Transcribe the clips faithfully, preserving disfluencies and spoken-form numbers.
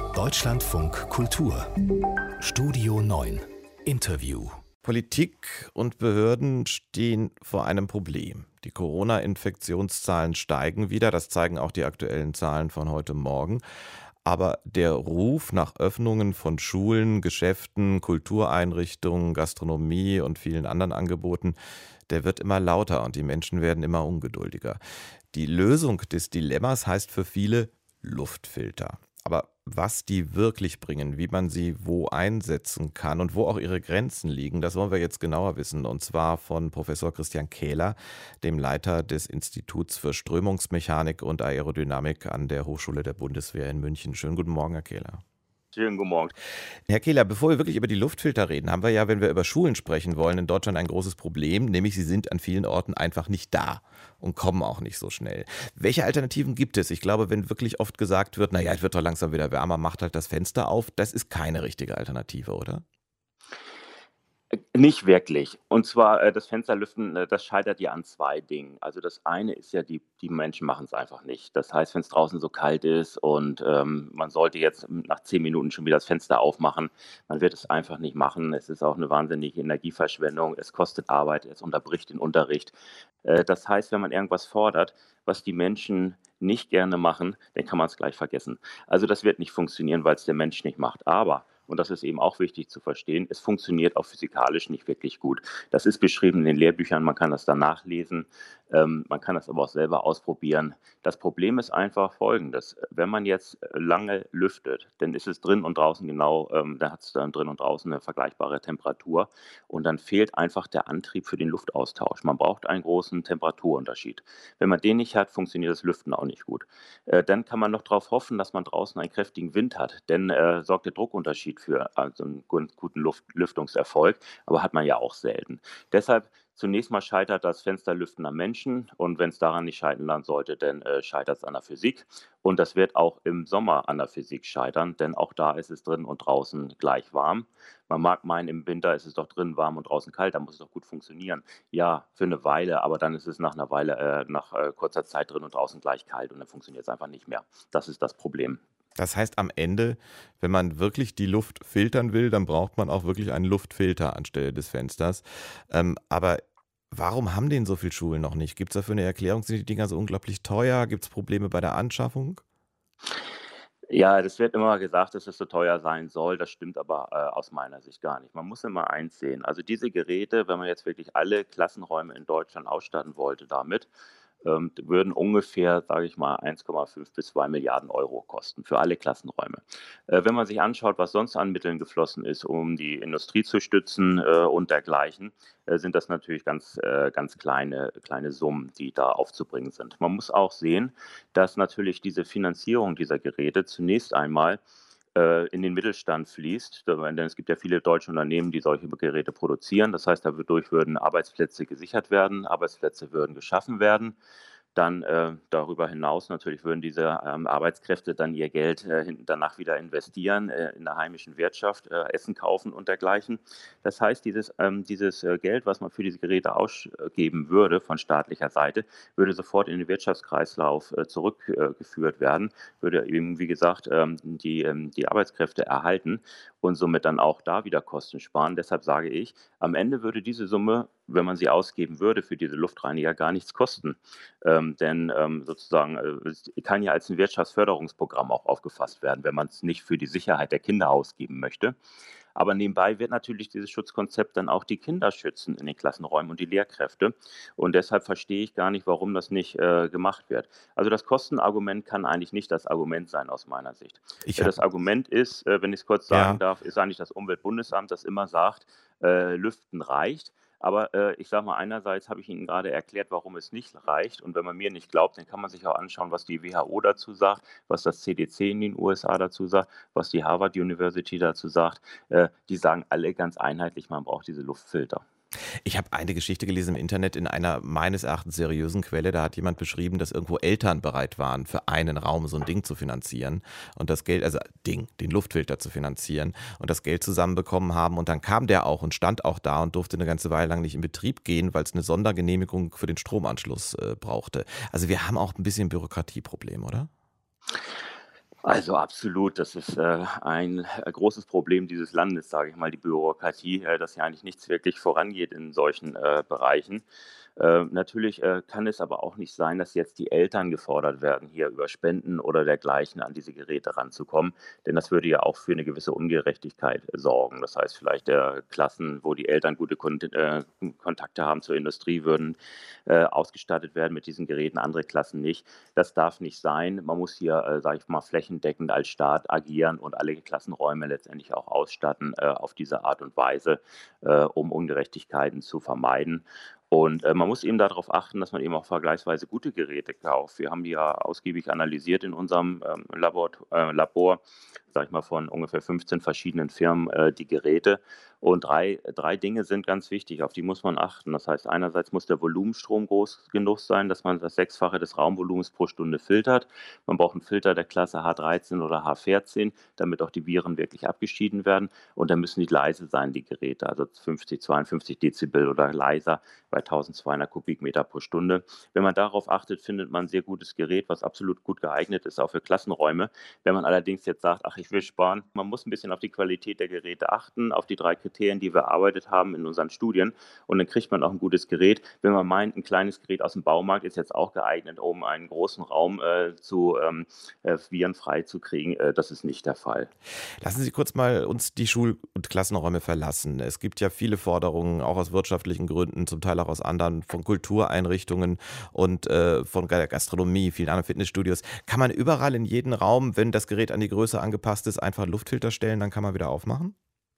Deutschlandfunk Kultur Studio neun Interview. Politik und Behörden stehen vor einem Problem. Die Corona-Infektionszahlen steigen wieder, das zeigen auch die aktuellen Zahlen von heute Morgen. Aber der Ruf nach Öffnungen von Schulen, Geschäften, Kultureinrichtungen, Gastronomie und vielen anderen Angeboten, der wird immer lauter und die Menschen werden immer ungeduldiger. Die Lösung des Dilemmas heißt für viele Luftfilter. Aber was die wirklich bringen, wie man sie wo einsetzen kann und wo auch ihre Grenzen liegen, das wollen wir jetzt genauer wissen. Und zwar von Professor Christian Kähler, dem Leiter des Instituts für Strömungsmechanik und Aerodynamik an der Hochschule der Bundeswehr in München. Schönen guten Morgen, Herr Kähler. Schönen guten Morgen. Herr Kähler, bevor wir wirklich über die Luftfilter reden, haben wir ja, wenn wir über Schulen sprechen wollen, in Deutschland ein großes Problem, nämlich sie sind an vielen Orten einfach nicht da und kommen auch nicht so schnell. Welche Alternativen gibt es? Ich glaube, wenn wirklich oft gesagt wird, naja, es wird doch langsam wieder wärmer, macht halt das Fenster auf, das ist keine richtige Alternative, oder? Nicht wirklich. Und zwar äh, das Fensterlüften, äh, das scheitert ja an zwei Dingen. Also das eine ist ja, die, die Menschen machen es einfach nicht. Das heißt, wenn es draußen so kalt ist und ähm, man sollte jetzt nach zehn Minuten schon wieder das Fenster aufmachen, man wird es einfach nicht machen. Es ist auch eine wahnsinnige Energieverschwendung. Es kostet Arbeit, es unterbricht den Unterricht. Äh, das heißt, wenn man irgendwas fordert, was die Menschen nicht gerne machen, dann kann man es gleich vergessen. Also das wird nicht funktionieren, weil es der Mensch nicht macht. Aber und das ist eben auch wichtig zu verstehen, es funktioniert auch physikalisch nicht wirklich gut. Das ist beschrieben in den Lehrbüchern, man kann das dann nachlesen, ähm, man kann das aber auch selber ausprobieren. Das Problem ist einfach folgendes: Wenn man jetzt lange lüftet, dann ist es drin und draußen genau, ähm, da hat es dann drin und draußen eine vergleichbare Temperatur und dann fehlt einfach der Antrieb für den Luftaustausch. Man braucht einen großen Temperaturunterschied. Wenn man den nicht hat, funktioniert das Lüften auch nicht gut. Äh, dann kann man noch darauf hoffen, dass man draußen einen kräftigen Wind hat, denn äh, sorgt der Druckunterschied für also einen guten Luft, Lüftungserfolg, aber hat man ja auch selten. Deshalb zunächst mal scheitert das Fensterlüften am Menschen und wenn es daran nicht scheitern sollte, dann äh, scheitert es an der Physik und das wird auch im Sommer an der Physik scheitern, denn auch da ist es drin und draußen gleich warm. Man mag meinen, im Winter ist es doch drin warm und draußen kalt, da muss es doch gut funktionieren. Ja, für eine Weile, aber dann ist es nach einer Weile, äh, nach äh, kurzer Zeit drin und draußen gleich kalt und dann funktioniert es einfach nicht mehr. Das ist das Problem. Das heißt, am Ende, wenn man wirklich die Luft filtern will, dann braucht man auch wirklich einen Luftfilter anstelle des Fensters. Ähm, aber warum haben den so viele Schulen noch nicht? Gibt es dafür eine Erklärung? Sind die Dinger so unglaublich teuer? Gibt es Probleme bei der Anschaffung? Ja, das wird immer gesagt, dass es so teuer sein soll. Das stimmt aber äh, aus meiner Sicht gar nicht. Man muss immer eins sehen. Also diese Geräte, wenn man jetzt wirklich alle Klassenräume in Deutschland ausstatten wollte damit, ähm, würden ungefähr, sage ich mal, eins Komma fünf bis zwei Milliarden Euro kosten für alle Klassenräume. Äh, wenn man sich anschaut, was sonst an Mitteln geflossen ist, um die Industrie zu stützen äh, und dergleichen, äh, sind das natürlich ganz, äh, ganz kleine, kleine Summen, die da aufzubringen sind. Man muss auch sehen, dass natürlich diese Finanzierung dieser Geräte zunächst einmal äh, in den Mittelstand fließt. Denn es gibt ja viele deutsche Unternehmen, die solche Geräte produzieren. Das heißt, dadurch würden Arbeitsplätze gesichert werden, Arbeitsplätze würden geschaffen werden. Dann äh, darüber hinaus natürlich würden diese ähm, Arbeitskräfte dann ihr Geld äh, hin, danach wieder investieren äh, in der heimischen Wirtschaft, äh, Essen kaufen und dergleichen. Das heißt, dieses, ähm, dieses äh, Geld, was man für diese Geräte ausgeben würde von staatlicher Seite, würde sofort in den Wirtschaftskreislauf äh, zurückgeführt äh, werden, würde eben, wie gesagt, ähm, die, ähm, die Arbeitskräfte erhalten und somit dann auch da wieder Kosten sparen. Deshalb sage ich, am Ende würde diese Summe, wenn man sie ausgeben würde für diese Luftreiniger, gar nichts kosten. Ähm, denn ähm, sozusagen äh, es kann ja als ein Wirtschaftsförderungsprogramm auch aufgefasst werden, wenn man es nicht für die Sicherheit der Kinder ausgeben möchte. Aber nebenbei wird natürlich dieses Schutzkonzept dann auch die Kinder schützen in den Klassenräumen und die Lehrkräfte. Und deshalb verstehe ich gar nicht, warum das nicht äh, gemacht wird. Also das Kostenargument kann eigentlich nicht das Argument sein aus meiner Sicht. Ich Äh, hab, Das Argument ist, äh, wenn ich es kurz sagen ja, darf, ist eigentlich das Umweltbundesamt, das immer sagt, äh, Lüften reicht. Aber äh, ich sage mal, einerseits habe ich Ihnen gerade erklärt, warum es nicht reicht. Und wenn man mir nicht glaubt, dann kann man sich auch anschauen, was die W H O dazu sagt, was das C D C in den U S A dazu sagt, was die Harvard University dazu sagt. Äh, die sagen alle ganz einheitlich, man braucht diese Luftfilter. Ich habe eine Geschichte gelesen im Internet in einer meines Erachtens seriösen Quelle. Da hat jemand beschrieben, dass irgendwo Eltern bereit waren, für einen Raum so ein Ding zu finanzieren und das Geld, also Ding, den Luftfilter zu finanzieren und das Geld zusammenbekommen haben. Und dann kam der auch und stand auch da und durfte eine ganze Weile lang nicht in Betrieb gehen, weil es eine Sondergenehmigung für den Stromanschluss äh, brauchte. Also wir haben auch ein bisschen Bürokratieproblem, oder? Also absolut, das ist, äh, ein, äh, großes Problem dieses Landes, sage ich mal, die Bürokratie, äh, dass ja eigentlich nichts wirklich vorangeht in solchen, äh, Bereichen. Äh, natürlich, äh, kann es aber auch nicht sein, dass jetzt die Eltern gefordert werden, hier über Spenden oder dergleichen an diese Geräte ranzukommen, denn das würde ja auch für eine gewisse Ungerechtigkeit äh, sorgen. Das heißt, vielleicht, äh, Klassen, wo die Eltern gute Kont äh, Kontakte haben zur Industrie, würden, äh, ausgestattet werden mit diesen Geräten, andere Klassen nicht. Das darf nicht sein. Man muss hier, äh, sage ich mal, flächendeckend als Staat agieren und alle Klassenräume letztendlich auch ausstatten, äh, auf diese Art und Weise, äh, um Ungerechtigkeiten zu vermeiden. Und, äh, man muss eben darauf achten, dass man eben auch vergleichsweise gute Geräte kauft. Wir haben die ja ausgiebig analysiert in unserem, ähm, Labort äh, Labor, sage ich mal, von ungefähr fünfzehn verschiedenen Firmen, äh, die Geräte. Und drei drei Dinge sind ganz wichtig, auf die muss man achten. Das heißt, einerseits muss der Volumenstrom groß genug sein, dass man das Sechsfache des Raumvolumens pro Stunde filtert. Man braucht einen Filter der Klasse H dreizehn oder H vierzehn, damit auch die Viren wirklich abgeschieden werden. Und dann müssen die leise sein, die Geräte, also fünfzig, zweiundfünfzig Dezibel oder leiser bei eintausendzweihundert Kubikmeter pro Stunde. Wenn man darauf achtet, findet man ein sehr gutes Gerät, was absolut gut geeignet ist, auch für Klassenräume. Wenn man allerdings jetzt sagt: „Ach, ich will sparen“, man muss ein bisschen auf die Qualität der Geräte achten, auf die drei Kriterien, die wir erarbeitet haben in unseren Studien, und dann kriegt man auch ein gutes Gerät. Wenn man meint, ein kleines Gerät aus dem Baumarkt ist jetzt auch geeignet, um einen großen Raum, äh, zu, ähm, äh, virenfrei zu kriegen, äh, das ist nicht der Fall. Lassen Sie kurz mal uns die Schul- und Klassenräume verlassen. Es gibt ja viele Forderungen, auch aus wirtschaftlichen Gründen, zum Teil auch aus anderen, von Kultureinrichtungen und äh, von der Gastronomie, vielen anderen Fitnessstudios. Kann man überall in jeden Raum, wenn das Gerät an die Größe angepasst ist, einfach einen Luftfilter stellen, dann kann man wieder aufmachen?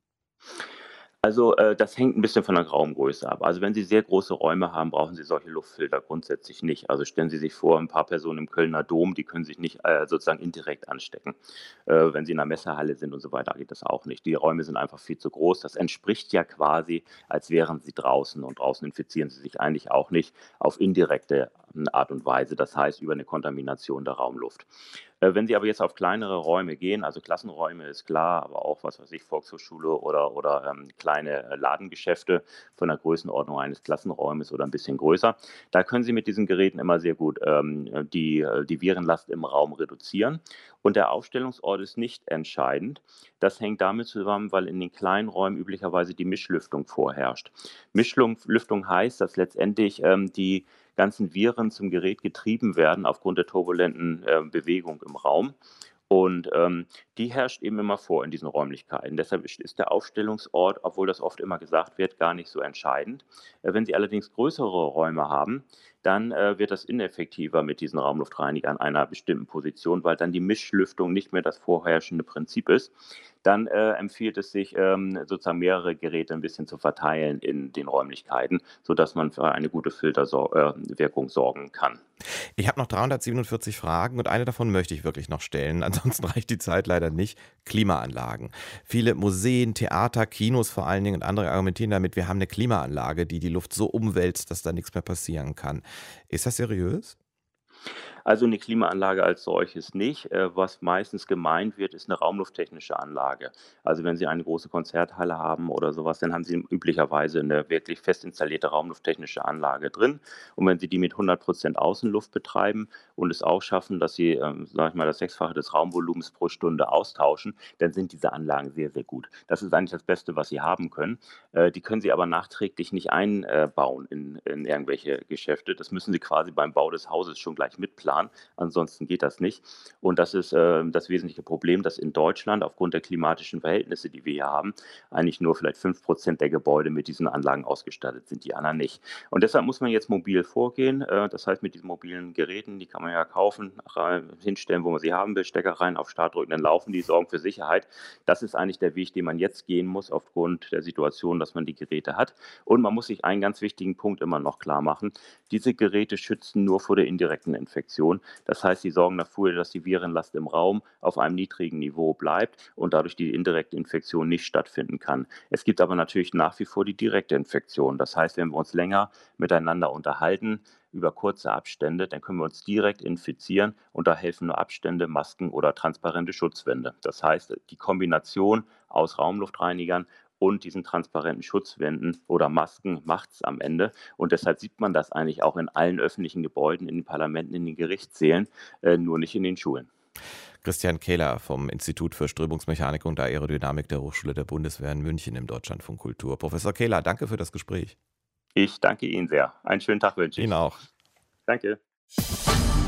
Also, äh, das hängt ein bisschen von der Raumgröße ab. Also, wenn Sie sehr große Räume haben, brauchen Sie solche Luftfilter grundsätzlich nicht. Also, stellen Sie sich vor, ein paar Personen im Kölner Dom, die können sich nicht, äh, sozusagen indirekt anstecken. Äh, wenn Sie in 'ner Messehalle sind und so weiter, geht das auch nicht. Die Räume sind einfach viel zu groß. Das entspricht ja quasi, als wären Sie draußen, und draußen infizieren Sie sich eigentlich auch nicht auf indirekte, hm, Art und Weise, das heißt über eine Kontamination der Raumluft. Äh, wenn Sie aber jetzt auf kleinere Räume gehen, also Klassenräume ist klar, aber auch, was weiß ich, Volkshochschule oder oder, ähm, kleine, äh, Ladengeschäfte von der Größenordnung eines Klassenraumes oder ein bisschen größer. Da können Sie mit diesen Geräten immer sehr gut, ähm, äh, die äh, die Virenlast im Raum reduzieren. Und der Aufstellungsort ist nicht entscheidend. Das hängt damit zusammen, weil in den kleinen Räumen üblicherweise die Mischlüftung vorherrscht. Mischlung Lüftung heißt, dass letztendlich, ähm, die ganzen Viren zum Gerät getrieben werden aufgrund der turbulenten, äh, Bewegung im Raum. Und, ähm, die herrscht eben immer vor in diesen Räumlichkeiten. Deshalb ist ist der Aufstellungsort, obwohl das oft immer gesagt wird, gar nicht so entscheidend. Äh, wenn Sie allerdings größere Räume haben, dann, äh, wird das ineffektiver mit diesen Raumluftreinigern einer bestimmten Position, weil dann die Mischlüftung nicht mehr das vorherrschende Prinzip ist. Dann, äh, empfiehlt es sich, ähm, sozusagen mehrere Geräte ein bisschen zu verteilen in den Räumlichkeiten, sodass man für eine gute Filterwirkung sorgen kann. Ich habe noch dreihundertsiebenundvierzig Fragen und eine davon möchte ich wirklich noch stellen. Ansonsten reicht die Zeit leider nicht. Klimaanlagen. Viele Museen, Theater, Kinos vor allen Dingen und andere argumentieren damit, wir haben eine Klimaanlage, die die Luft so umwälzt, dass da nichts mehr passieren kann. Ist das seriös? Also eine Klimaanlage als solches nicht. Äh, was meistens gemeint wird, ist eine raumlufttechnische Anlage. Also, wenn Sie eine große Konzerthalle haben oder sowas, dann haben Sie üblicherweise eine wirklich fest installierte raumlufttechnische Anlage drin. Und wenn Sie die mit hundert Prozent Außenluft betreiben und es auch schaffen, dass Sie, ähm, sage ich mal, das Sechsfache des Raumvolumens pro Stunde austauschen, dann sind diese Anlagen sehr, sehr gut. Das ist eigentlich das Beste, was Sie haben können. Äh, die können Sie aber nachträglich nicht einbauen in in irgendwelche Geschäfte. Das müssen Sie quasi beim Bau des Hauses schon gleich mitplanen, ansonsten geht das nicht. Und das ist, äh, das wesentliche Problem, dass in Deutschland aufgrund der klimatischen Verhältnisse, die wir hier haben, eigentlich nur vielleicht fünf Prozent der Gebäude mit diesen Anlagen ausgestattet sind, die anderen nicht. Und deshalb muss man jetzt mobil vorgehen. Äh, das heißt, mit diesen mobilen Geräten, die kann man ja kaufen, rein, hinstellen, wo man sie haben will, Stecker rein, auf Start drücken, dann laufen die, sorgen für Sicherheit. Das ist eigentlich der Weg, den man jetzt gehen muss, aufgrund der Situation, dass man die Geräte hat. Und man muss sich einen ganz wichtigen Punkt immer noch klar machen. Diese Geräte schützen nur vor der indirekten Infektion. Das heißt, sie sorgen dafür, dass die Virenlast im Raum auf einem niedrigen Niveau bleibt und dadurch die indirekte Infektion nicht stattfinden kann. Es gibt aber natürlich nach wie vor die direkte Infektion. Das heißt, wenn wir uns länger miteinander unterhalten, über kurze Abstände, dann können wir uns direkt infizieren, und da helfen nur Abstände, Masken oder transparente Schutzwände. Das heißt, die Kombination aus Raumluftreinigern und diesen transparenten Schutzwänden oder Masken macht es am Ende. Und deshalb sieht man das eigentlich auch in allen öffentlichen Gebäuden, in den Parlamenten, in den Gerichtssälen, äh, nur nicht in den Schulen. Christian Kehler vom Institut für Strömungsmechanik und Aerodynamik der Hochschule der Bundeswehr in München im Deutschlandfunk Kultur. Professor Kehler, danke für das Gespräch. Ich danke Ihnen sehr. Einen schönen Tag wünsche ich. Ihnen auch. Danke.